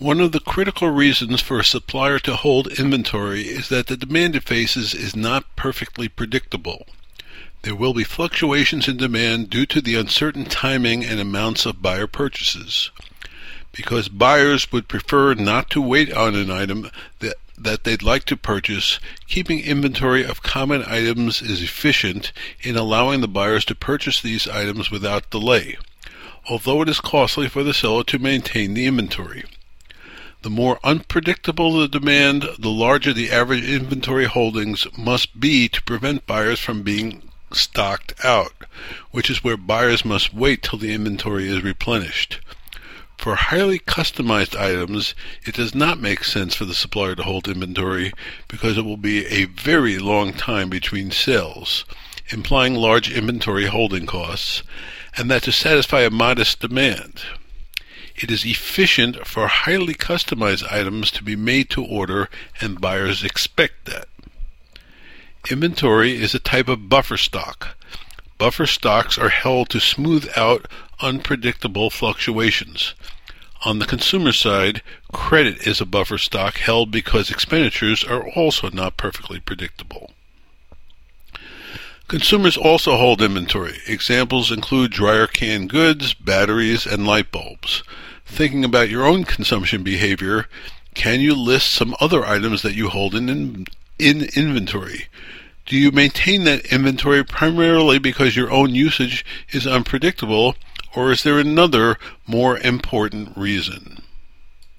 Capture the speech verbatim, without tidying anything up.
One of the critical reasons for a supplier to hold inventory is that the demand it faces is not perfectly predictable. There will be fluctuations in demand due to the uncertain timing and amounts of buyer purchases. Because buyers would prefer not to wait on an item that, that they'd like to purchase, keeping inventory of common items is efficient in allowing the buyers to purchase these items without delay, although it is costly for the seller to maintain the inventory. The more unpredictable the demand, the larger the average inventory holdings must be to prevent buyers from being stocked out, which is where buyers must wait till the inventory is replenished. For highly customized items, it does not make sense for the supplier to hold inventory because it will be a very long time between sales, implying large inventory holding costs, and that to satisfy a modest demand. It is efficient for highly customized items to be made to order, and buyers expect that. Inventory is a type of buffer stock. Buffer stocks are held to smooth out unpredictable fluctuations. On the consumer side, credit is a buffer stock held because expenditures are also not perfectly predictable. Consumers also hold inventory. Examples include dryer canned goods, batteries, and light bulbs. Thinking about your own consumption behavior, can you list some other items that you hold in, in, in inventory? Do you maintain that inventory primarily because your own usage is unpredictable, or is there another, more important reason?